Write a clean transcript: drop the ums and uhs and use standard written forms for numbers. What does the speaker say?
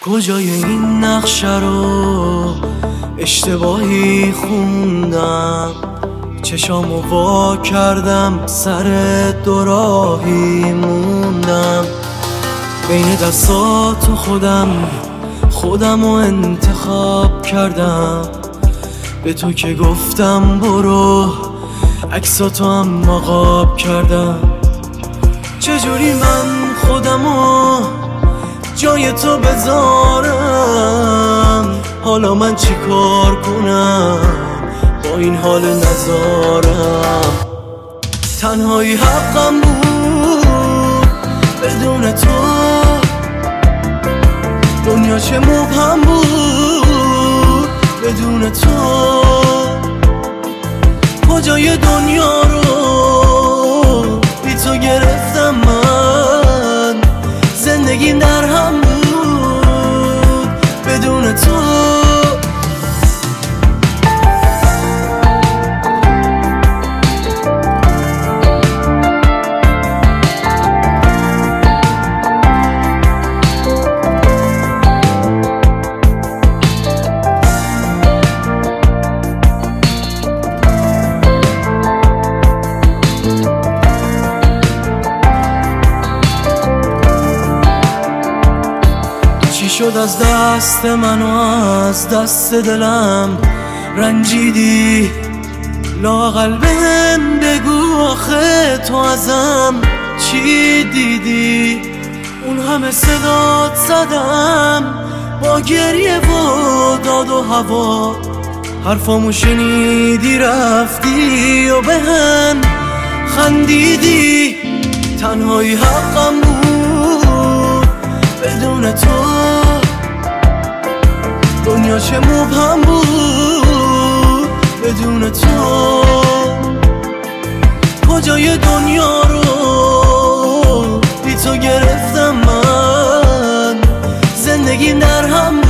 کجای این نقشه رو اشتباهی خوندم، چشامو وا کردم سر دوراهی موندم، بین دستات و خودمو انتخاب کردم، به تو که گفتم برو عکساتو هم قاب کردم. چجوری من خودمو جای تو بذارم، حالا من چی کار کنم با این حال نزارم. تنهایی حقم بود بدون تو، دنیا چه مبهم بود بدون تو. کجای دنیا رو بی تو گرفتم من، زندگیم در هم بود بدون تو. چی شد از دست من و از دست دلم رنجیدی؟ لااقل بهم بگو آخه تو ازم چی دیدی؟ اون همه صدات زدم با گریه و داد و هوا، حرفامو شنیدی رفتی و بهم خندیدی. تنهایی حقم بود بدون تو، دنیا چه مبهم بود بدون تو. کجای دنیا رو بی تو گرفتم من، زندگیم در هم